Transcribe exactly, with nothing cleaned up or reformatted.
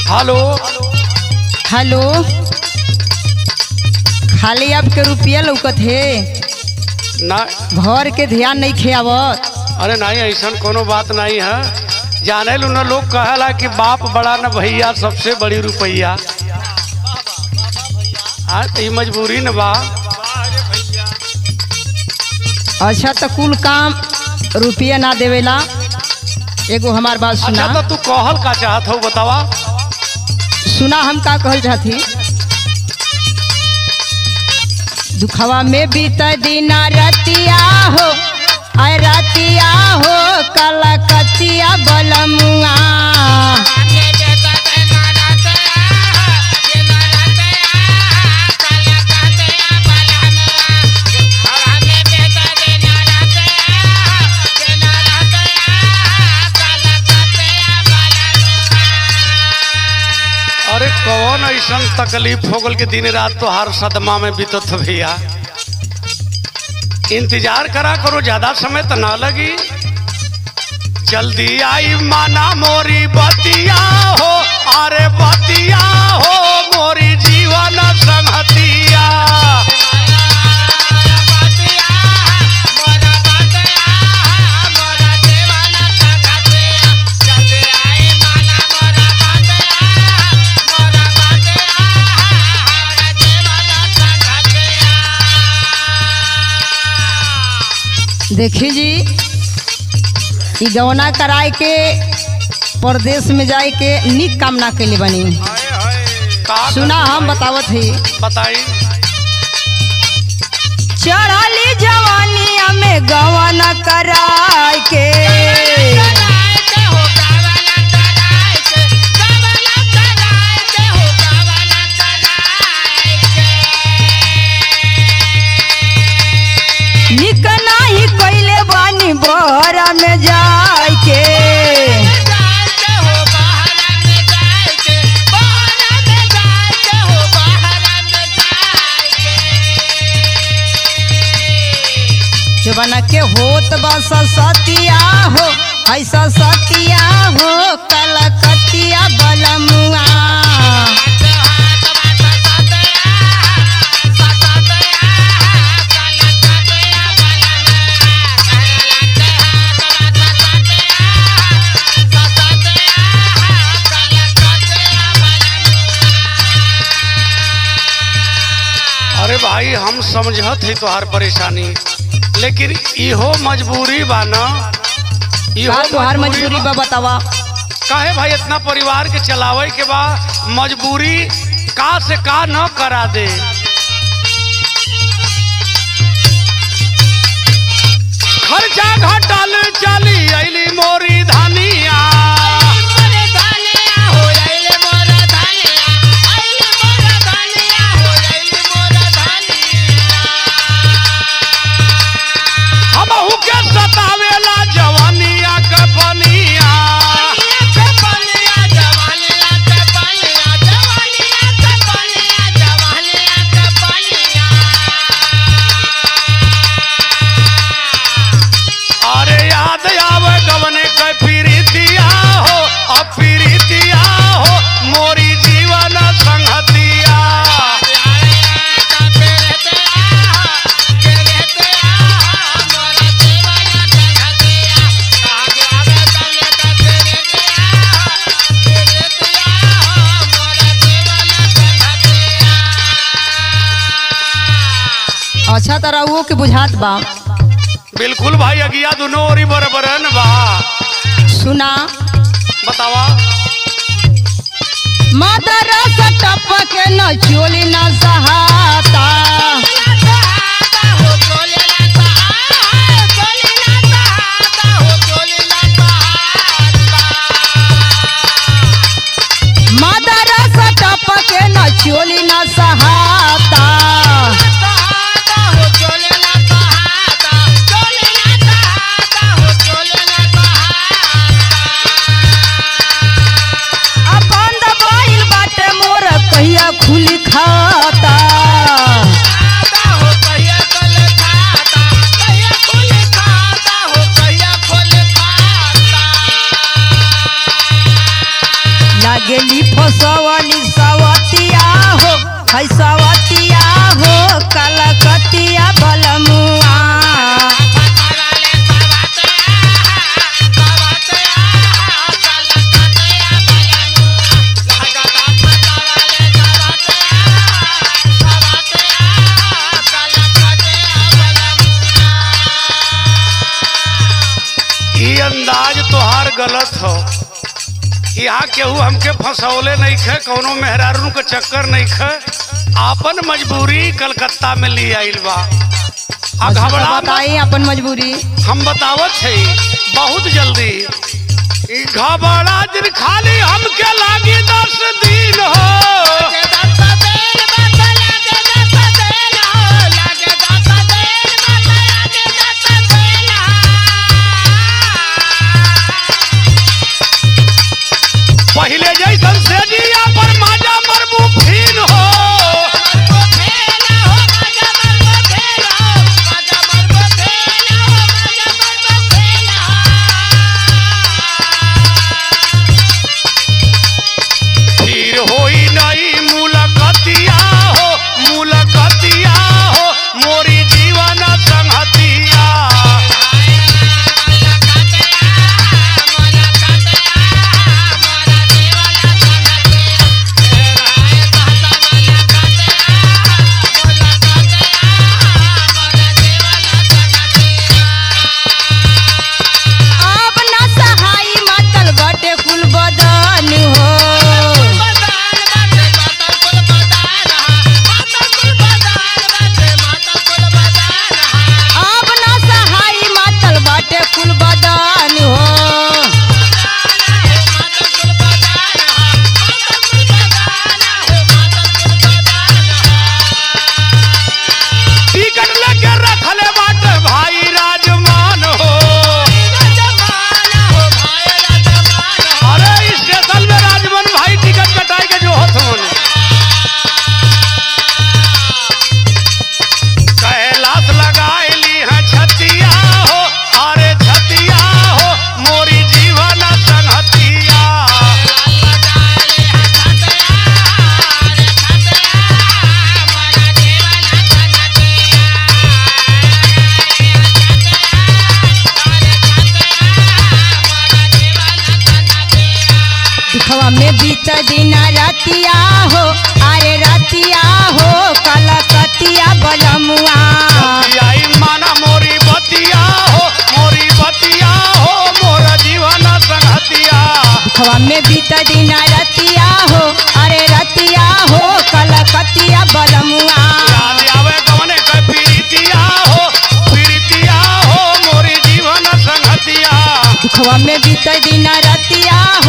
Hello hello. खाली आपके रुपया लौकत है ना। घर के ध्यान नहीं खियावत। अरे नहीं ऐसा कोनो बात नहीं है। जाने लो ना लोग कहला कि बाप बड़ा न भैया सबसे बड़ी रुपैया। हाँ तो मजबूरी न बा। अच्छा तो कुल काम रुपया ना देवेला। एगो हमार बात सुना। अच्छा तो तू कहल का चाहत हो बतावा। सुना हम का कहल चाहती। दुखवा में बीता दिन रतिया हो आय रतिया हो कलकतिया बलमुआ। अरे कौन ऐसा तकलीफ हो गल के दिन रात तो हर सदमा में बीतत भैया। इंतजार करा करो, ज्यादा समय तो ना लगी। जल्दी आई माना मोरी बतिया हो, अरे बतिया हो मोरी जीवन संगतिया। देखी जी ई गवना कराए के परदेश में जाए के निक काम ना कैले बनी। सुना हम बतावत है। बताई। चढ़ली जवानिया में गवना कराए के बहरा में जाए के जवाना के होत बस सतिया हो ऐसा सतिया हो कलकतिया बलमुआ। अरे भाई हम समझत ही तोहार परेशानी, लेकिन इहो मजबूरी बा ना। इहो तोहार मजबूरी बा बतावा। काहे भाई इतना परिवार के चलावे के बा, मजबूरी का से का न करा दे। खर्चा घटल चली अली मोरी धनिया। सतावेला जवानिया के बनिया। अरे याद आवे गवने के प्रीतिया हो, अब प्रीतिया हो मोरी जीवन संगतिया। अच्छा तरह वो के बुझात बा। बिल्कुल भाई अगिया दोनों ओरी बराबर न बा। सुना बतावा। मदरा से टपके न चोली न सहाता। मदरा से टपके न चोली न सहाता। खुली खाता लागे देली फसवली सवतिया हो है सवतिया हो कलकतिया बलमुआ ये अंदाज तोहार गलत हो। यहाँ केहू हमके फंसौले नहीं खे, कौनो मेहरारू के चक्कर नहीं खे, आपन मजबूरी कलकत्ता में ले आइल बा। आ घबरा बताई अपन मजबूरी हम बतावत है बहुत जल्दी। ई घबरा दिन खाली हमके लागी दस दिन हो। पहले जैसन से जिया पर माजा मरबू फीन हो। फिर होई नहीं मुलाकातिया हो मुलाकातिया हो मोरी जीवन संगतिया। में बीत दिन रतिया हो अरे रतिया हो कलकतिया बलमुआ माना मोरी बतिया हो मोरी बतिया हो मोरा जीवन संगतिया। दुखवा में बीत दिन रतिया हो अरे रतिया हो कलकतिया बलमुआ आवे कवने के प्रीतिया हो प्रीतिया हो मोरी जीवन संगतिया। दुखवा में बीत दिन रतिया